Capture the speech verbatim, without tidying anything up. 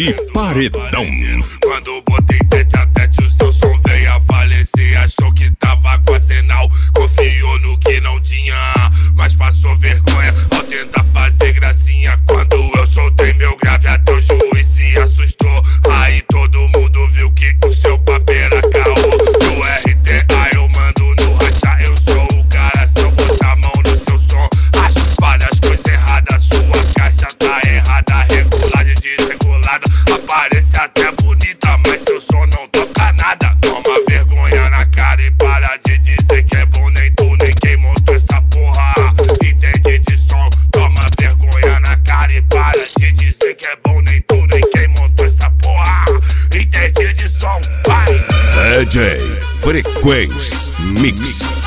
e paredão. Quando botei tete a tete, o seu som veio a falecer. Achou que tava com a Senal, confiou no que não tinha, mas passou vergonha ao tentar fazer gracinha. Quando eu soltei meu grave, até o juiz se assustou. Aí todo mundo viu que o seu papel era caô. No R T A eu mando no racha, eu sou o cara. Se eu botar a mão no seu som, acho várias coisas erradas. Sua caixa tá errada, regulagem desregulada. Aparece até bonita, mas seu som não toca nada. Toma vergonha na cara e para de dizer que é bom. Nem tu, nem quem montou essa porra entende de som. Toma vergonha na cara e para de dizer que é bom. Nem tu, nem quem montou essa porra entende de som. Vai! D J Frequência Mix.